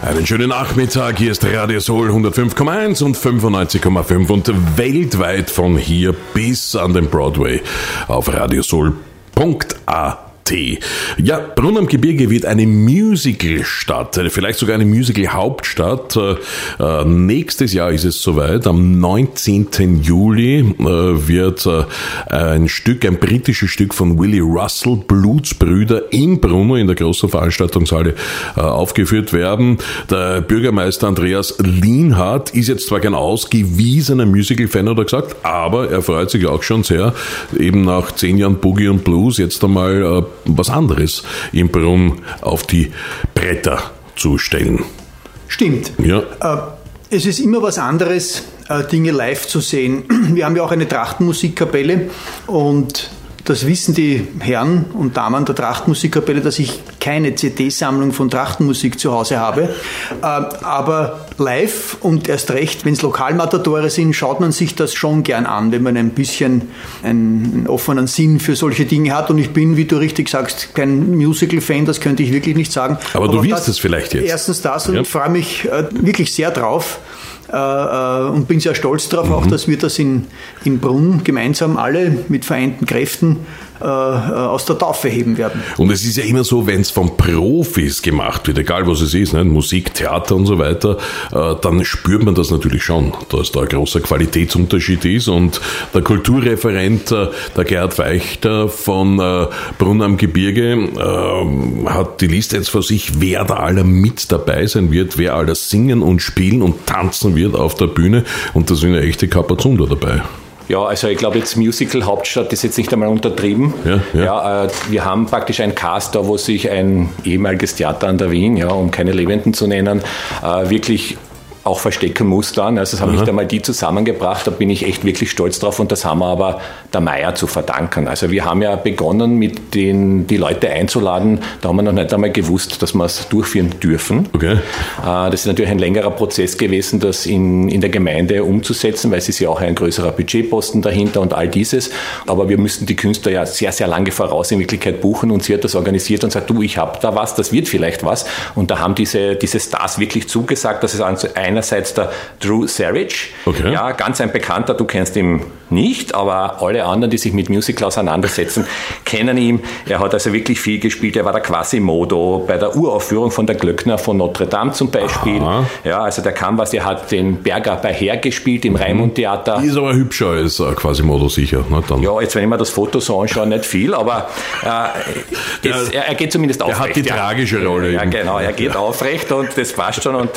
Einen schönen Nachmittag, hier ist Radio Soul 105,1 und 95,5 und weltweit von hier bis an den Broadway auf radiosoul.at. Ja, Brunn am Gebirge wird eine Musical-Stadt, vielleicht sogar eine Musical-Hauptstadt. Nächstes Jahr ist es soweit. Am 19. Juli wird ein britisches Stück von Willie Russell, Blutsbrüder, in Brunn in der großen Veranstaltungshalle aufgeführt werden. Der Bürgermeister Andreas Lienhardt ist jetzt zwar kein ausgewiesener Musical-Fan, hat er gesagt, aber er freut sich auch schon sehr, eben nach 10 Jahren Boogie und Blues jetzt einmal was anderes in Brunn auf die Bretter zu stellen. Stimmt. Ja. Es ist immer was anderes, Dinge live zu sehen. Wir haben ja auch eine Trachtenmusikkapelle und das wissen die Herren und Damen der Trachtenmusikkapelle, dass ich keine CD-Sammlung von Trachtenmusik zu Hause habe. Aber live und erst recht, wenn es Lokalmatadore sind, schaut man sich das schon gern an, wenn man ein bisschen einen offenen Sinn für solche Dinge hat. Und ich bin, wie du richtig sagst, kein Musical-Fan, das könnte ich wirklich nicht sagen. Aber du wirst es vielleicht jetzt. Erstens das und ich freue mich wirklich sehr drauf. Und bin sehr stolz darauf, auch dass wir das in Brunn gemeinsam alle mit vereinten Kräften aus der Taufe heben werden. Und es ist ja immer so, wenn es von Profis gemacht wird, egal was es ist, ne, Musik, Theater und so weiter, dann spürt man das natürlich schon, dass da ein großer Qualitätsunterschied ist. Und der Kulturreferent, der Gerhard Weichter von Brunn am Gebirge, hat die Liste jetzt vor sich, wer da aller mit dabei sein wird, wer alles singen und spielen und tanzen wird auf der Bühne. Und da sind ja echte Kapazunder dabei. Ja, also ich glaube jetzt Musical-Hauptstadt ist jetzt nicht einmal untertrieben. Ja, wir haben praktisch einen Cast da, wo sich ein ehemaliges Theater an der Wien, ja, um keine Lebenden zu nennen, wirklich auch verstecken muss dann. Also es haben nicht einmal die zusammengebracht, da bin ich echt wirklich stolz drauf und das haben wir aber der Meier zu verdanken. Also wir haben ja begonnen, mit die Leute einzuladen, da haben wir noch nicht einmal gewusst, dass wir es durchführen dürfen. Okay. Das ist natürlich ein längerer Prozess gewesen, das in der Gemeinde umzusetzen, weil es ist ja auch ein größerer Budgetposten dahinter und all dieses. Aber wir müssten die Künstler ja sehr, sehr lange voraus in Wirklichkeit buchen und sie hat das organisiert und sagt, du, ich habe da was, das wird vielleicht was. Und da haben diese Stars wirklich zugesagt, dass es einerseits der Drew Sarich, ja, ganz ein Bekannter, du kennst ihn nicht, aber alle anderen, die sich mit Musical auseinandersetzen, kennen ihn. Er hat also wirklich viel gespielt, er war der Quasimodo bei der Uraufführung von der Glöckner von Notre Dame zum Beispiel. Aha. Ja, also der kann was, er hat den Berger bei Herr gespielt im Raimund-Theater. Die ist aber hübscher als Quasimodo sicher. Na, dann. Ja, jetzt wenn ich mir das Foto so anschaue, nicht viel, aber er geht zumindest aufrecht. Er hat die tragische Rolle. Ja, genau, er geht aufrecht und das passt schon. Und,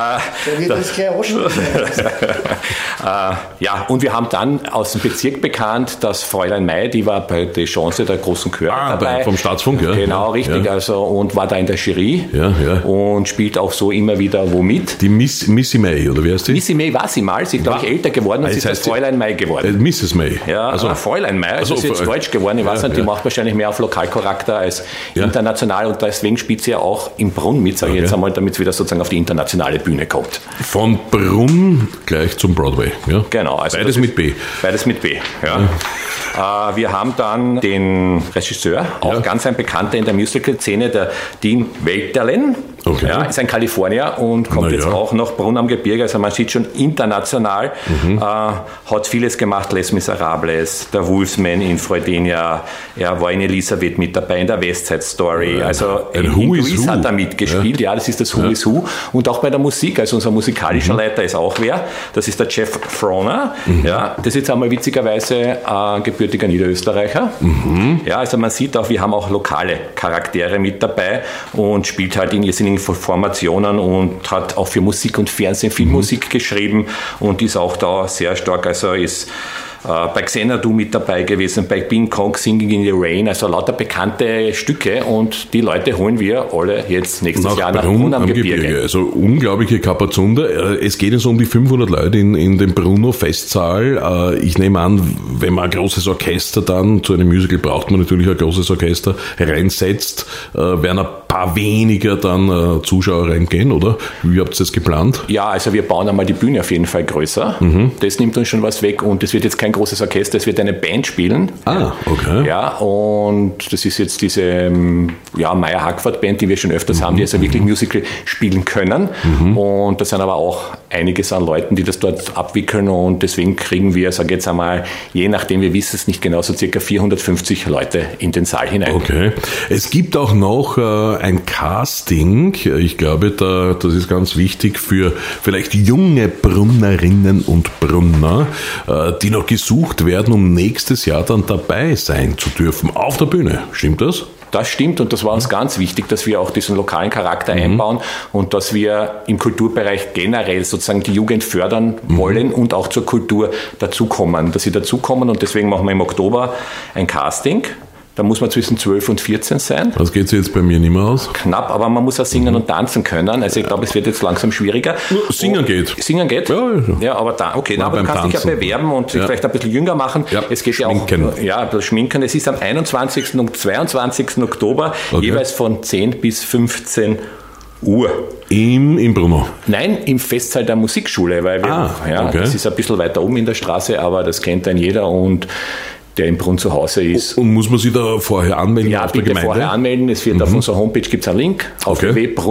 ja, und wir haben dann aus dem Bezirk bekannt, dass Fräulein May, die war bei der Chance der großen Chöre dabei. Vom Staatsfunk, ja. Genau, richtig, ja. Also, und war da in der Jury und spielt auch so immer wieder womit. Die Missy May, oder wie heißt die? Missy May war sie mal, sie ist, glaube ich, älter geworden und sie ist das Fräulein May geworden. Mrs. May. Ja, also Fräulein May, also sie ist jetzt deutsch geworden, ich weiß nicht, die macht wahrscheinlich mehr auf Lokalcharakter als international und deswegen spielt sie ja auch in Brunn mit, sage ich jetzt einmal, damit es wieder sozusagen auf die internationale Bühne kommt. Von Brunn gleich zum Broadway. Ja? Genau. Also beides mit B. Beides mit B, ja. Wir haben dann den Regisseur, auch ganz ein Bekannter in der Musical-Szene, der Dean Welterlen. Okay. Ja, ist ein Kalifornier und kommt jetzt auch nach Brunn am Gebirge, also man sieht schon international, hat vieles gemacht, Les Miserables, der Wolfsman in Freudenia, er war in Elisabeth mit dabei, in der West Side Story, also in Grease hat er mitgespielt, ja, das ist das Who is Who und auch bei der Musik, also unser musikalischer Leiter ist auch wer, das ist der Jeff Froner, ja, das ist jetzt einmal witzigerweise gebürtiger Niederösterreicher, ja, also man sieht auch, wir haben auch lokale Charaktere mit dabei und spielt halt in irrsinnigen Formationen und hat auch für Musik und Fernsehen viel Musik geschrieben und ist auch da sehr stark, also ist bei Xanadu mit dabei gewesen, bei Bing Kong Singing in the Rain, also lauter bekannte Stücke und die Leute holen wir alle jetzt nächstes Jahr nach Brunn am Gebirge. Also unglaubliche Kapazunder. Es geht jetzt um die 500 Leute in dem Brunner Festsaal. Ich nehme an, wenn man ein großes Orchester dann zu einem Musical braucht man natürlich ein großes Orchester reinsetzt, werden ein paar weniger dann Zuschauer reingehen, oder? Wie habt ihr das geplant? Ja, also wir bauen einmal die Bühne auf jeden Fall größer. Das nimmt uns schon was weg und es wird jetzt kein großes Orchester, es wird eine Band spielen. Ah, okay. Ja, und das ist jetzt diese Meyer-Hackford-Band, die wir schon öfters haben, die also wirklich Musical spielen können. Und da sind aber auch einiges an Leuten, die das dort abwickeln und deswegen kriegen wir, sage jetzt einmal, je nachdem, wir wissen es nicht genau, so circa 450 Leute in den Saal hinein. Okay. Es gibt auch noch ein Casting. Ich glaube, das ist ganz wichtig für vielleicht junge Brunnerinnen und Brunner, die noch gesucht werden, um nächstes Jahr dann dabei sein zu dürfen auf der Bühne. Stimmt das? Das stimmt und das war uns ganz wichtig, dass wir auch diesen lokalen Charakter einbauen und dass wir im Kulturbereich generell sozusagen die Jugend fördern wollen und auch zur Kultur dazukommen, dass sie dazukommen und deswegen machen wir im Oktober ein Casting. Da muss man zwischen 12 und 14 sein. Das geht jetzt bei mir nicht mehr aus. Knapp, aber man muss auch singen und tanzen können. Also ich glaube, es wird jetzt langsam schwieriger. Singen geht. Singen geht? Ja, aber aber du kannst dich ja bewerben und dich vielleicht ein bisschen jünger machen. Ja, es geht schminken. Ja auch schminken. Es ist am 21. und 22. Oktober, jeweils von 10 bis 15 Uhr. Im Brunner? Nein, im Festsaal der Musikschule, weil das ist ein bisschen weiter oben in der Straße, aber das kennt dann jeder und der im Brunn zu Hause ist. Und muss man sich da vorher anmelden? Ja, bitte vorher anmelden. Es wird auf unserer Homepage gibt es einen Link auf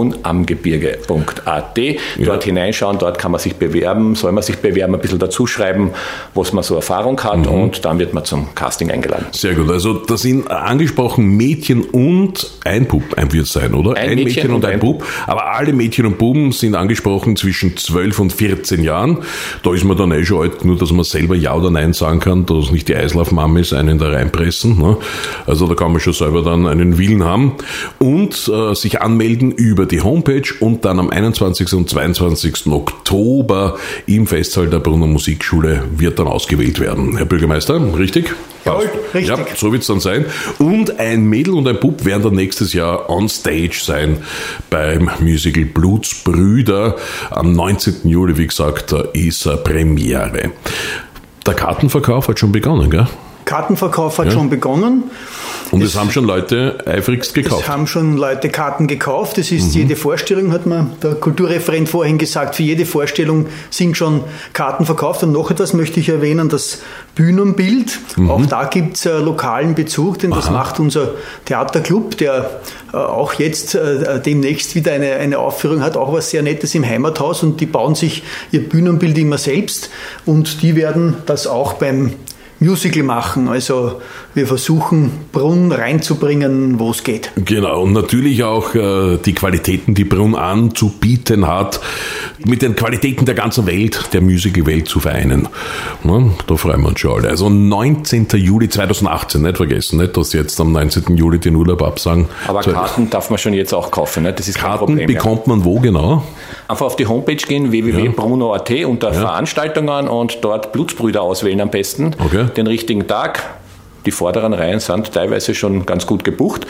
www.brunnamgebirge.at. Dort hineinschauen, dort kann man sich bewerben, soll man sich bewerben, ein bisschen dazu schreiben, was man so Erfahrung hat und dann wird man zum Casting eingeladen. Sehr gut. Also da sind angesprochen Mädchen und ein Bub wird es sein, oder? Ein Mädchen und ein Bub. Aber alle Mädchen und Buben sind angesprochen zwischen 12 und 14 Jahren. Da ist man dann schon alt, nur dass man selber Ja oder Nein sagen kann, dass nicht die Eislaufmama einen da reinpressen. Ne? Also da kann man schon selber dann einen Willen haben und sich anmelden über die Homepage und dann am 21. und 22. Oktober im Festsaal der Brunner Musikschule wird dann ausgewählt werden. Herr Bürgermeister, richtig? Ja, richtig. Ja, so wird es dann sein. Und ein Mädel und ein Bub werden dann nächstes Jahr on stage sein beim Musical Blutsbrüder. Am 19. Juli, wie gesagt, ist Premiere. Der Kartenverkauf hat schon begonnen, gell? Kartenverkauf hat schon begonnen. Und es haben schon Leute eifrigst gekauft. Es haben schon Leute Karten gekauft. Es ist jede Vorstellung, hat mir der Kulturreferent vorhin gesagt, für jede Vorstellung sind schon Karten verkauft. Und noch etwas möchte ich erwähnen, das Bühnenbild. Auch da gibt es lokalen Bezug, denn das macht unser Theaterclub, der auch jetzt demnächst wieder eine Aufführung hat, auch was sehr Nettes im Heimathaus. Und die bauen sich ihr Bühnenbild immer selbst. Und die werden das auch beim Musical machen. Also wir versuchen, Brunn reinzubringen, wo es geht. Genau, und natürlich auch die Qualitäten, die Brunn anzubieten hat, mit den Qualitäten der ganzen Welt, der Musical-Welt zu vereinen. Na, da freuen wir uns schon alle. Also 19. Juli 2018, nicht vergessen, nicht, dass jetzt am 19. Juli den Urlaub absagen. Aber Karten darf man schon jetzt auch kaufen, nicht? Das ist kein Problem. Karten bekommt man wo genau? Einfach auf die Homepage gehen, www.bruno.at unter Veranstaltungen und dort Blutsbrüder auswählen am besten. Okay. Den richtigen Tag. Die vorderen Reihen sind teilweise schon ganz gut gebucht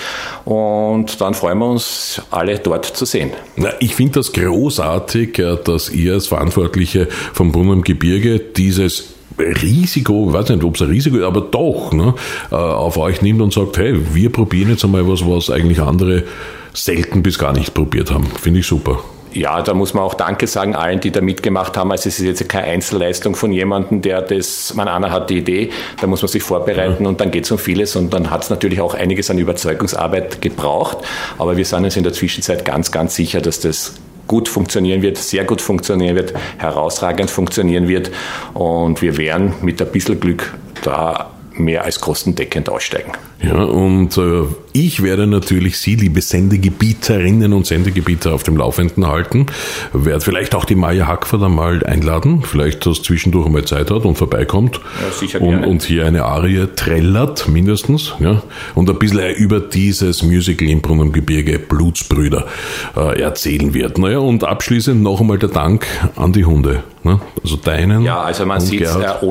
und dann freuen wir uns, alle dort zu sehen. Na, ich finde das großartig, dass ihr als Verantwortliche vom Brunn am Gebirge dieses Risiko, ich weiß nicht, ob es ein Risiko ist, aber doch, ne, auf euch nimmt und sagt, hey, wir probieren jetzt einmal was eigentlich andere selten bis gar nicht probiert haben. Finde ich super. Ja, da muss man auch Danke sagen allen, die da mitgemacht haben. Also es ist jetzt keine Einzelleistung von jemandem, einer hat die Idee, da muss man sich vorbereiten und dann geht es um vieles und dann hat es natürlich auch einiges an Überzeugungsarbeit gebraucht. Aber wir sind uns in der Zwischenzeit ganz, ganz sicher, dass das gut funktionieren wird, sehr gut funktionieren wird, herausragend funktionieren wird und wir werden mit ein bisschen Glück da mehr als kostendeckend aussteigen. Ja, und ich werde natürlich Sie, liebe Sendegebieterinnen und Sendegebieter, auf dem Laufenden halten. Werde vielleicht auch die Maja Hackford einmal einladen, vielleicht, dass zwischendurch einmal Zeit hat und vorbeikommt. Ja, sicher gerne. Und hier eine Arie trällert, mindestens. Ja, und ein bisschen über dieses Musical im Brunn am Gebirge, Blutsbrüder, erzählen wird. Naja, und abschließend noch einmal der Dank an die Hunde. Ne? Also deinen. Ja, also man sieht,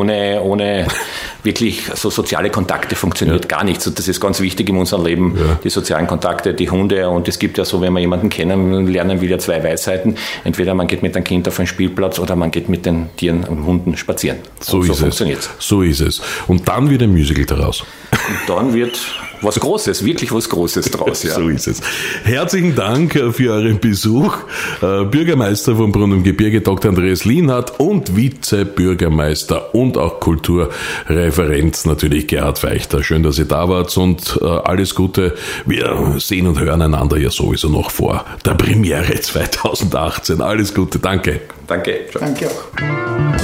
ohne wirklich so soziale Kontakte funktioniert gar nichts. Und das ist ganz wichtig in unserem Leben, die sozialen Kontakte, die Hunde. Und es gibt ja so, wenn man jemanden kennenlernen will, ja zwei Weisheiten. Entweder man geht mit einem Kind auf einen Spielplatz oder man geht mit den Tieren und Hunden spazieren. So funktioniert es. So ist es. Und dann wird ein Musical daraus. Und dann wird was Großes, wirklich was Großes draus. Ja. So ist es. Herzlichen Dank für euren Besuch. Bürgermeister von Brunn im Gebirge, Dr. Andreas Lienhardt, und Vizebürgermeister und auch Kulturreferent natürlich Gerhard Feichter. Schön, dass ihr da wart und alles Gute. Wir sehen und hören einander ja sowieso noch vor der Premiere 2018. Alles Gute, danke. Danke. Danke auch.